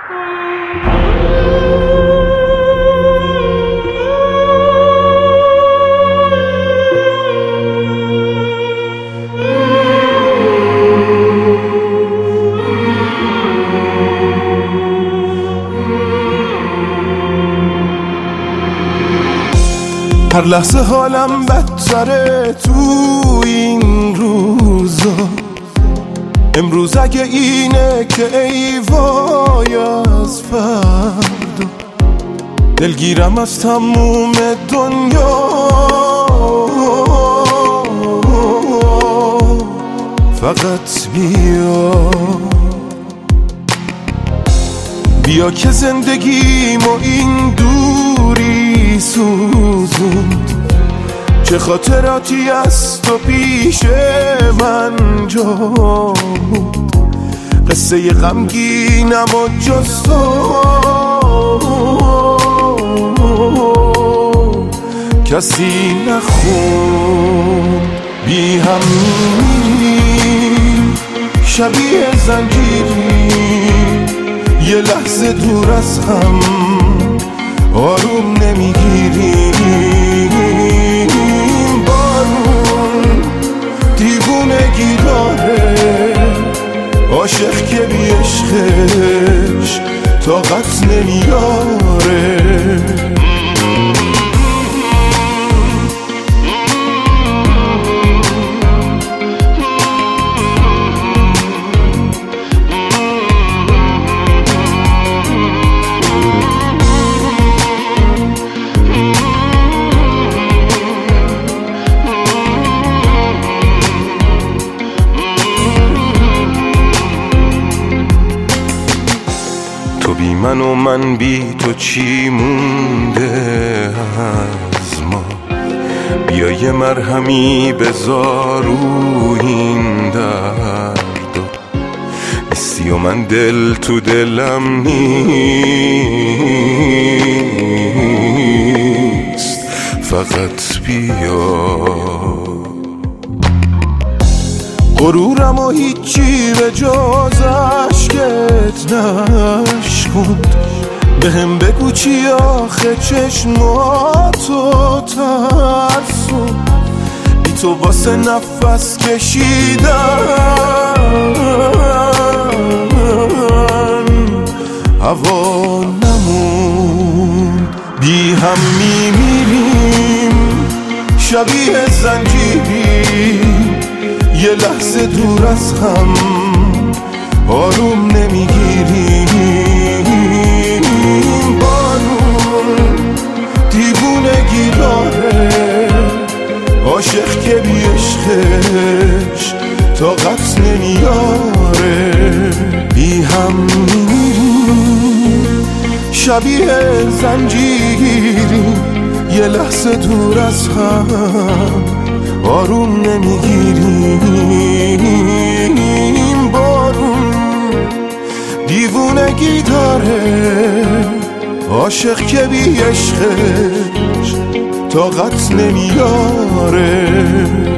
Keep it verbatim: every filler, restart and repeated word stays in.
هر لحظه حالم بدتره تو این روزا. امروز اگه اینه که ای وای از فردا، دلگیرم از تموم دنیا. فقط بیا بیا که زندگیمو این دوری سوزوند، چه خاطراتی از تو پیش من جا بود. قصه غمگینم و جز تو کسی نخون. بی هم میریم شبیه زنجیری، یه لحظه دور از هم آروم نمیگیریم. بارون دیوونگی داره، عاشق که بی عشقش طاقت نمیاره. تو بی من و من بی تو چی مونده از ما؟ بیا یه مرهمی بذار رو این درد. نیستی و من دل تو دلم نیست، فقط بیا. غرورم و هیچی به جز عشقت نشکند. بهم بگو چی آخه چشماتو ترسون. بی تو واسه نفس کشیدن هوا نمون. بی هم میمیریم شبیه زنجیری، یه لحظه دور از هم آروم نمیگیریم. بارون دیوونگی داره، عاشق که بی عشقش طاقت نمیاره. بی هم میمیریم شبیه زنجیری، یه لحظه دور از هم آروم نمیگیریم. بارون دیوونگی داره، عاشق که بی عشقش طاقت نمیاره.